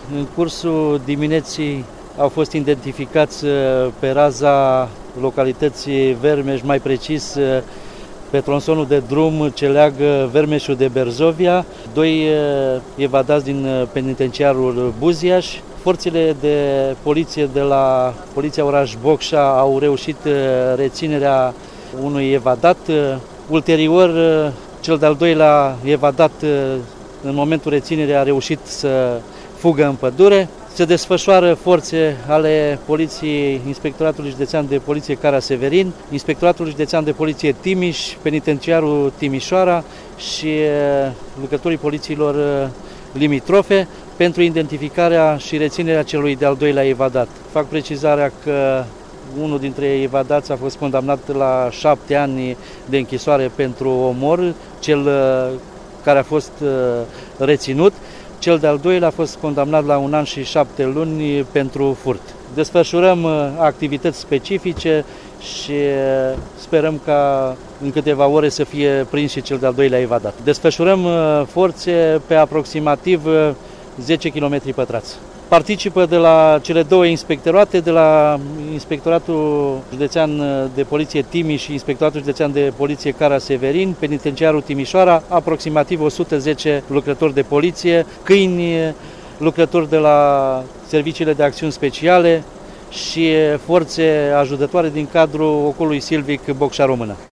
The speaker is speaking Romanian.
În cursul dimineții au fost identificați pe raza localității Vermeș, mai precis pe tronsonul de drum ce leagă Vermeșul de Berzovia, doi evadați din penitenciarul Buziaș. Forțele de poliție de la Poliția Oraș Bocșa au reușit reținerea unui evadat. Ulterior, cel de-al doilea evadat, în momentul reținerii, a reușit să fugă în pădure. Se desfășoară forțe ale Poliției, Inspectoratului Județean de Poliție Cara Severin, Inspectoratul Județean de Poliție Timiș, Penitenciarul Timișoara și lucrătorii polițiilor limitrofe pentru identificarea și reținerea celui de-al doilea evadat. Fac precizarea că unul dintre evadați a fost condamnat la 7 ani de închisoare pentru omor, cel care a fost reținut. Cel de-al doilea a fost condamnat la 1 an și 7 luni pentru furt. Desfășurăm activități specifice și sperăm ca în câteva ore să fie prins și cel de-al doilea evadat. Desfășurăm forțe pe aproximativ 10 km pătrați. Participă de la cele două inspectorate, de la Inspectoratul Județean de Poliție Timiș și Inspectoratul Județean de Poliție Cara Severin, Penitenciarul Timișoara, aproximativ 110 lucrători de poliție, câini, lucrători de la serviciile de acțiuni speciale și forțe ajutătoare din cadrul Ocolului Silvic Bocșa Română.